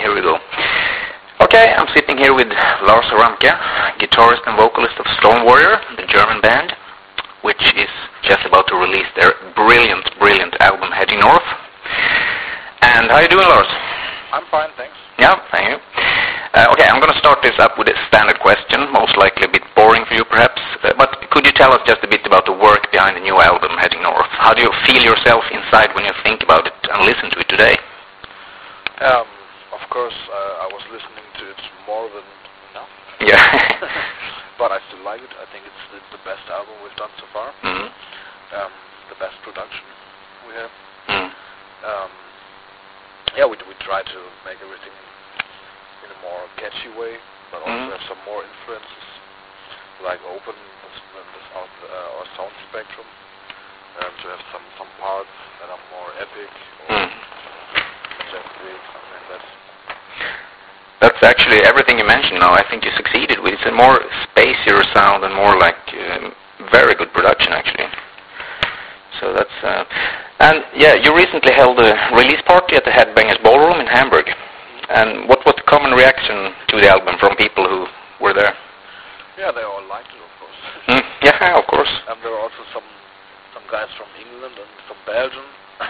here we go. Okay, I'm sitting here with Lars Ramke, guitarist and vocalist of Storm Warrior, the German band, which is just about to release their brilliant, brilliant album, Heading North. And how are you doing, Lars? I'm fine, thanks. Yeah, thank you. Okay, I'm going to start this up with a standard question, most likely a bit boring for you perhaps, but could you tell us just a bit about the work behind the new album, Heading North? How do you feel yourself inside when you think about it and listen to it today? Of course, I was listening to it more than enough. Yeah. But I still like it. I think it's the best album we've done so far. Mm-hmm. The best production we have. Mm. Yeah, we try to make everything in a more catchy way, but also have some more influences, like open our sound spectrum, to have some parts that are more epic, or just big, something like that. That's actually everything you mentioned now. I think you succeeded with. It's a more spacier sound and more like very good production, actually. So that's and yeah, you recently held a release party at the Headbangers Ballroom in Hamburg. And what was the common reaction to the album from people who were there? Yeah, they all liked it, of course. Yeah, of course. And there were also some guys from England and from Belgium.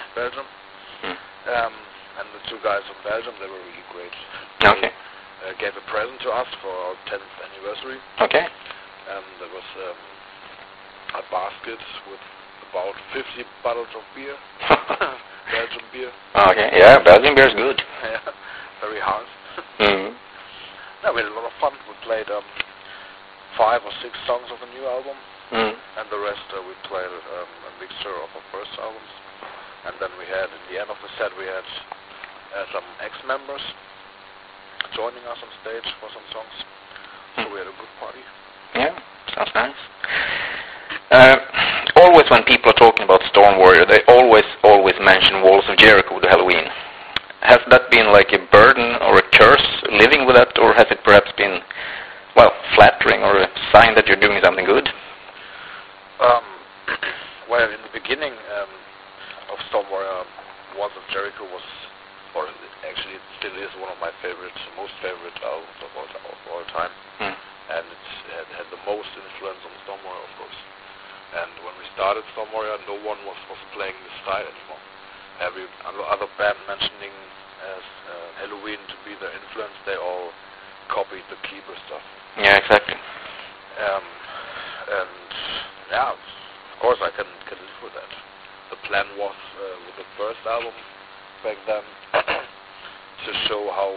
And the two guys from Belgium, they were really great. Okay. They gave a present to us for our 10th anniversary. Okay. There was a basket with about 50 bottles of beer. Belgian beer. Okay, yeah, Belgian beer is good. Yeah, very hard. Yeah, we had a lot of fun. We played 5 or 6 songs of a new album. And the rest we played a mixture of our first albums. And then we had, in the end of the set, we had some ex-members joining us on stage for some songs. So we had a good party. Yeah, sounds nice. Always when people are talking about Storm Warrior, they always mention Walls of Jericho, the Halloween. Has that been like a burden or a curse living with that, or has it perhaps been, well, flattering or a sign that you're doing something good? Well, in the beginning of Storm Warrior, Walls of Jericho was, or actually it still is, one of my most favorite albums of all time. And it had the most influence on Storm Warrior, of course. And when we started Storm Warrior, no one was playing this style anymore. Every other band mentioning as Halloween to be their influence, they all copied the Keeper stuff. Yeah, exactly. And yeah, of course I can live with that. The plan was with the first album back then to show how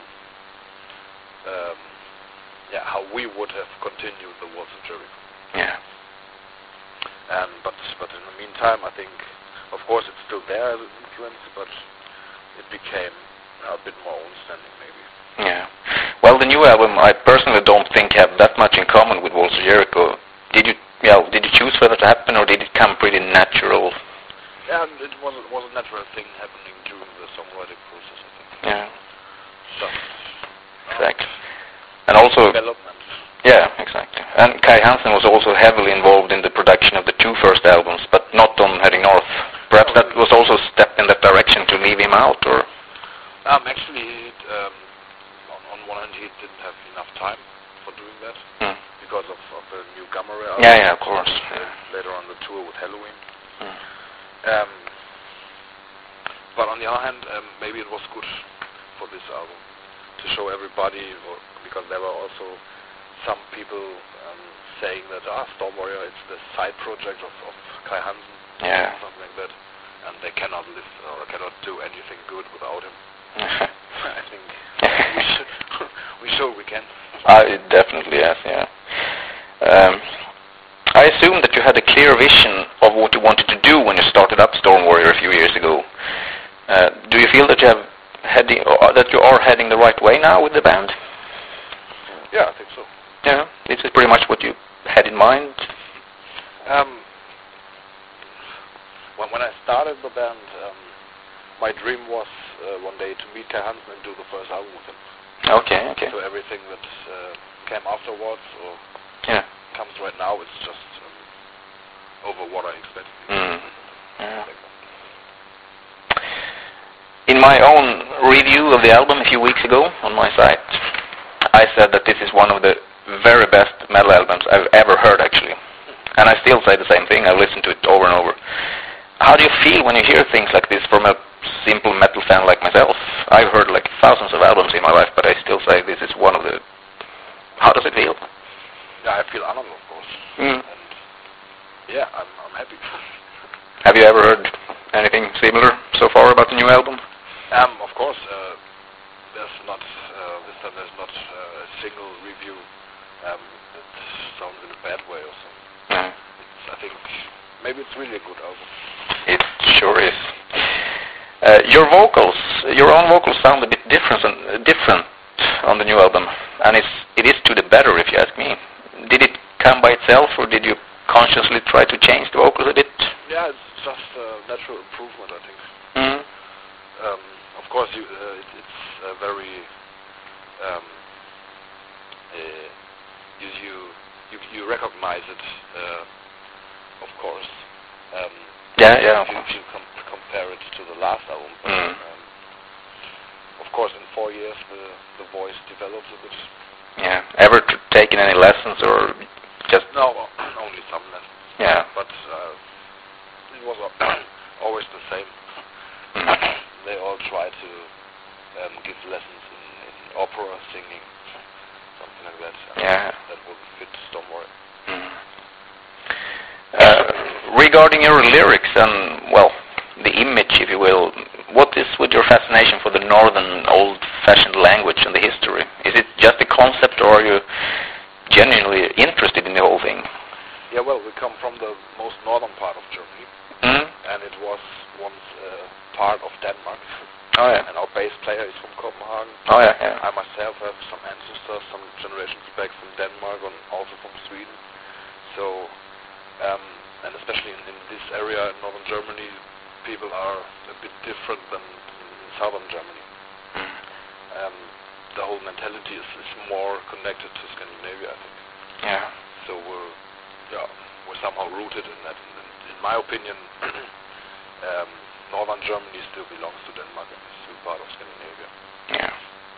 we would have continued the Walls of Jericho. Yeah. But in the meantime, I think, of course, it's still there as an influence, but it became a bit more understanding, maybe. Yeah. Well, the new album, I personally don't think have that much in common with Walls of Jericho. Did you choose for that to happen, or did it come pretty natural? Yeah, it was a natural thing happening during the songwriting process, I think. Yeah. Just exactly. And also development. Yeah, exactly. And Kai Hansen was also heavily involved in the production of the 2 first albums, but not on Heading North. Perhaps that was also a step in that direction to leave him out, or? Actually, on one hand, he didn't have enough time for doing that because of the new Gamma Ray album. Yeah, of course. Later on the tour with Halloween. But on the other hand, maybe it was good for this album to show everybody, because there were also some people saying that Storm Warrior is the side project of Kai Hansen, something like that, and they cannot live or cannot do anything good without him. I think we show we can. Definitely, yes, yeah. I assume that you had a clear vision of what you wanted to do when you started up Storm Warrior a few years ago. Do you feel that you are heading the right way now with the band? Yeah, I think so. Yeah, this is pretty much what you had in mind. When I started the band, my dream was one day to meet Kai Hansen and do the first album with him. Okay. So everything that came afterwards or comes right now is just over what I expected. Yeah. In my own review of the album a few weeks ago on my site, I said that this is one of the very best metal albums I've ever heard, actually. And I still say the same thing. I've listened to it over and over. How do you feel when you hear things like this from a simple metal fan like myself? I've heard like thousands of albums in my life, but I still say this is one of the... How does it feel? Yeah, I feel honored, of course. And yeah, I'm happy. Have you ever heard anything similar so far about the new album? Of course, there's not this time there's not a single review that sounds in a bad way or something. I think maybe it's really a good album. It sure is. Your vocals, your own vocals sound a bit different on the new album, and it is to the better, if you ask me. Did it come by itself, or did you consciously try to change the vocals a bit? Yeah, it's just natural improvement, I think. Of course, it's very you recognize it, of course. If you compare it to the last album. Of course, in 4 years the voice develops a bit. Yeah. Ever taken any lessons or just? No, only some lessons. Yeah. But it was always the same. They all try to give lessons in opera, singing, something like that. Yeah. That wouldn't fit Stormwarrior. Regarding your lyrics and, well, the image, if you will, what is with your fascination for the northern old-fashioned language and the history? Is it just a concept, or are you genuinely interested in the whole thing? Yeah, well, we come from the most northern part of Germany, and it was once part of Denmark. Oh, yeah. And our bass player is from Copenhagen. Oh, yeah. I myself have some ancestors, some generations back from Denmark and also from Sweden. So, and especially in this area in northern Germany, people are a bit different than in southern Germany. The whole mentality is more connected to Scandinavia, I think. Yeah. So we're somehow rooted in that. In my opinion, northern Germany still belongs to Denmark and is still part of Scandinavia. Yeah.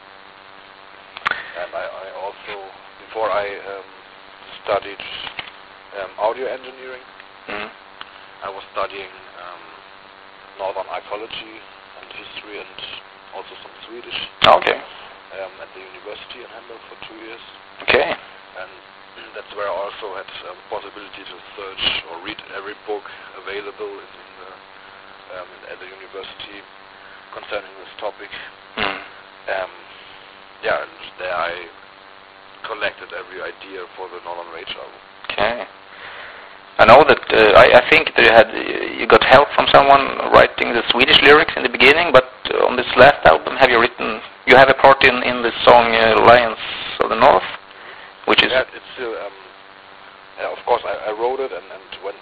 And I also, before I studied audio engineering, I was studying northern archaeology and history and also some Swedish. Okay. At the university in Hamburg for 2 years. Okay. And that's where I also had possibility to search or read every book available at the university concerning this topic. And there I collected every idea for the Northern Rage album. Okay. I know that I think that you got help from someone writing the Swedish lyrics in the beginning, but on this last album, you have a part in the song Lions of the North, which is... Yeah, it's still, of course I wrote it and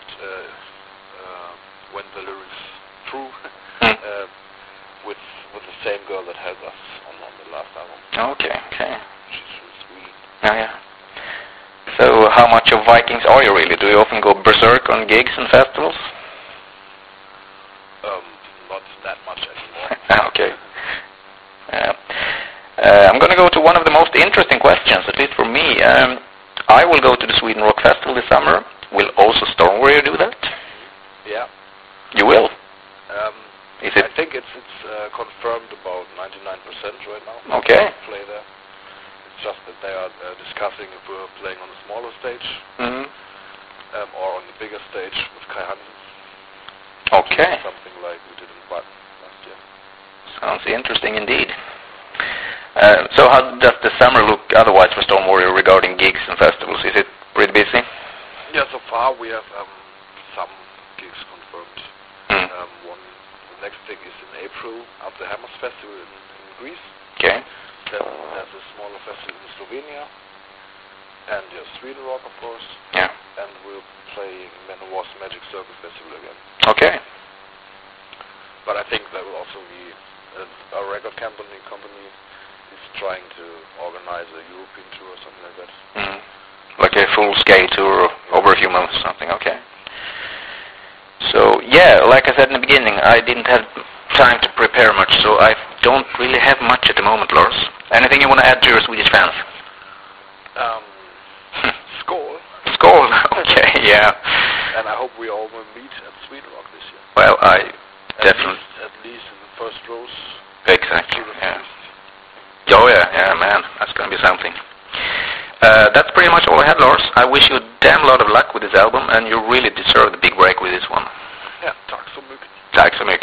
went the lyrics through with the same girl that helped us on the last album. Okay. She's from Sweden. Yeah. So how much of Vikings are you really? Do you often go berserk on gigs and festivals? Not that much anymore. Okay. I'm going to go to one of the most interesting questions, at least for me. I will go to the Sweden Rock Festival this summer. Will also Stormwarrior do that? Yeah. You will? Is it? I think it's confirmed about 99% right now. Okay. Play there. It's just that they are discussing if we're playing on a smaller stage or on the bigger stage with Kai Hansen. Okay. Something like we did in Baden last year. Sounds interesting indeed. So how does the summer look otherwise for Stormwarrior regarding gigs and festivals? Is it pretty busy? Yeah, so far we have some gigs confirmed. The next thing is in April at the Hammers Festival in Greece. Okay. Then there's a smaller festival in Slovenia. And Sweden Rock, of course. Yeah. And we're playing Manowar's Magic Circle Festival again. Okay. But I think there will also be a record company is trying to organize a European tour or something like that. Like a full-scale tour over a few months or something, okay. So, yeah, like I said in the beginning, I didn't have time to prepare much, so I don't really have much at the moment, Lars. Anything you want to add to your Swedish fans? Skål. Skål, okay, yeah. And I hope we all will meet at Sweden Rock this year. Well, definitely. At least in the first rows. Exactly, yeah. Oh, yeah, man, that's going to be something. That's pretty much all I had, Lars. I wish you a damn lot of luck with this album, and you really deserve the big break with this one. Yeah, tack så mycket. Tack så mycket.